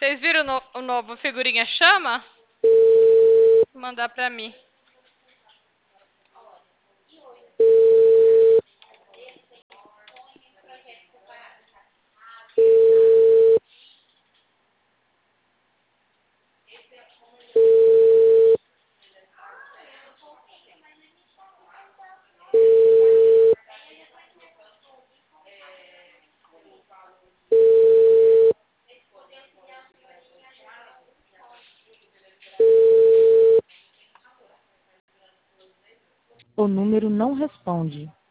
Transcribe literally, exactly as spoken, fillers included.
Vocês viram o, no, o novo figurinha chama? Vou mandar pra mim. O número não responde.